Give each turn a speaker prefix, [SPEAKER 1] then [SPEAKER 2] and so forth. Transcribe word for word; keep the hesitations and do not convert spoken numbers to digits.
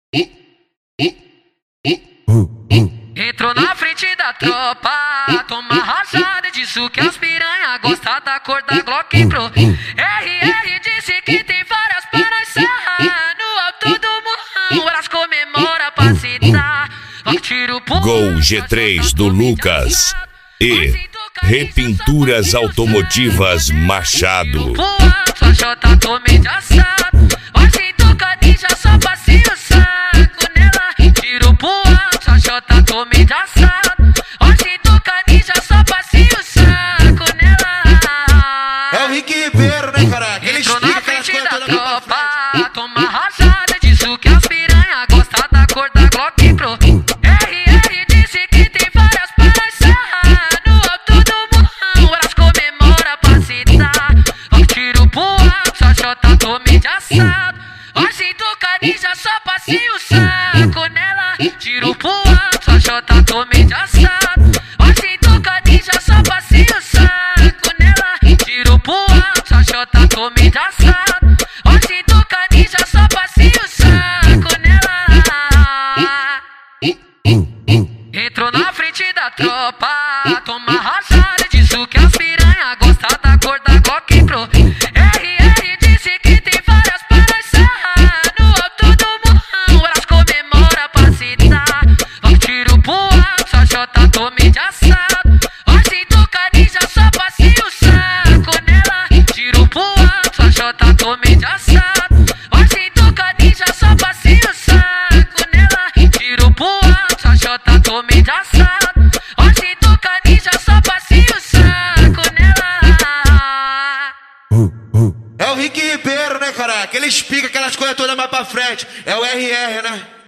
[SPEAKER 1] Entrou na frente da tropa, toma rajada, disse que as piranha gosta da cor da Glock Pro. R R disse que tem várias para serra, no alto do morrão elas comemoram pra se dar. Tiro pro
[SPEAKER 2] Gol G três do Lucas e Repinturas Automotivas Machado.
[SPEAKER 1] Sua jota tomei de assado, hoje tocadinha só passei o saco nela. Tiro pro alto, sua jota tomei de assado, hoje tocadinha só passei o saco nela.
[SPEAKER 3] É o Rick Ribeiro, né, cara? Ele
[SPEAKER 1] entrou
[SPEAKER 3] explica
[SPEAKER 1] na frente da
[SPEAKER 3] toda
[SPEAKER 1] tropa, toma rajada, disse que as piranha gosta da cor da Glock Pro. R R disse que tem várias para serra, no alto do morrão elas comemoram pra se dar. Tiro pro alto, só jota tomei de assado, hoje tocadinha só passei o saco nela. Tiro pro alto, só jota tomei de assado, hoje tocadinha só passei o saco nela. Tiro pro alto, só jota tomei de assado, hoje tocadinha só passei o saco nela. Entrou na frente da tropa, toma rajada, disse que as piranha gosta da cor da Glock Pro. R R disse que tem várias para serra, no alto do morrão elas comemoram pra se dar. Tiro pro alto, só jota tomei de assado, hoje tocadinha só passei o saco nela. Tiro pro alto, só jota tomei de assado, hoje tocadinha só passei o saco nela. Tiro pro alto, só jota tomei de assado, hoje tocadinha só passei o saco nela.
[SPEAKER 3] É o Rick Ribeiro, né, cara? Que ele explica aquelas coisas todas mais pra frente. É o R R, né?